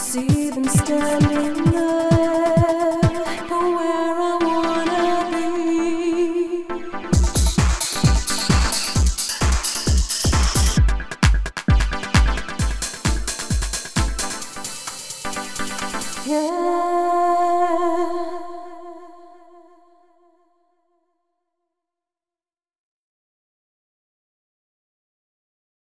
see them standing there for where I wanna be. Yeah.